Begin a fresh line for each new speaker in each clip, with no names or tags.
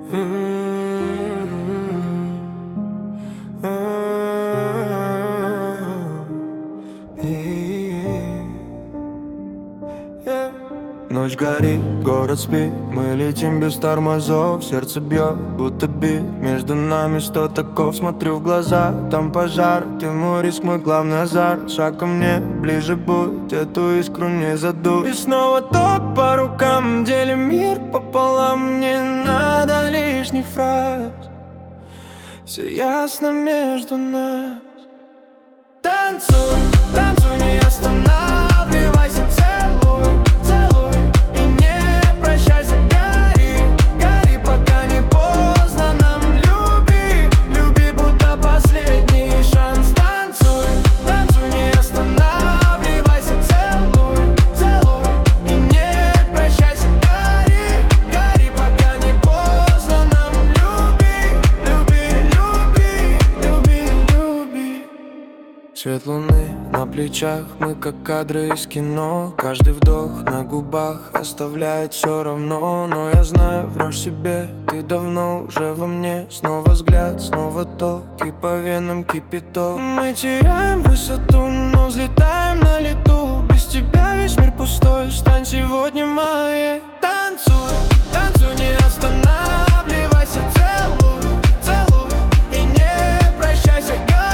Ночь горит, город спит, мы летим без тормозов. Сердце бьет, будто бит, между нами 100 таков. Смотрю в глаза, там пожар, ты мой риск, мой главный азарт. Шаг ко мне, ближе будь, эту искру не задуй. И снова топ по рукам, делим мир пополам. Не надо лишних фраз, все ясно между нас. Танцуй, танцуй, не останавливайся, целуй, целуй и не прощайся. Гори, гори, пока не поздно нам. Люби, люби, будто последний шанс. Танцуй, танцуй, не останавливайся, целуй, целуй и не прощайся. Гори, гори, пока не поздно нам. Люби, люби, люби, люби, люби. Свет луны на плечах, мы как кадры из кино. Каждый вдох на губах оставляет все равно. Но я знаю, врешь себе, ты давно уже во мне. Снова взгляд, снова ток, и по венам кипяток. Мы теряем высоту, но взлетаем на лету. Без тебя весь мир пустой, стань сегодня моей. Танцуй, танцуй, не останавливайся, целуй, целуй и не прощайся.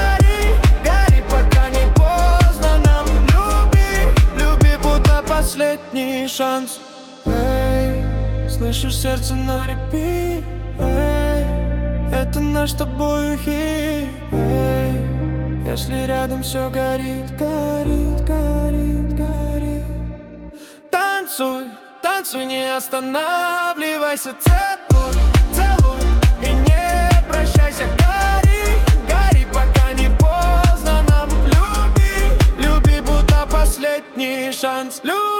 Последний шанс. Эй, слышишь сердце на репит. Эй, это наш с тобой хит. Эй, если рядом все горит, горит, горит, горит. Танцуй, танцуй, не останавливайся, целуй, целуй и не прощайся. Гори, гори, пока не поздно нам. Люби, люби, будто последний шанс. Люби.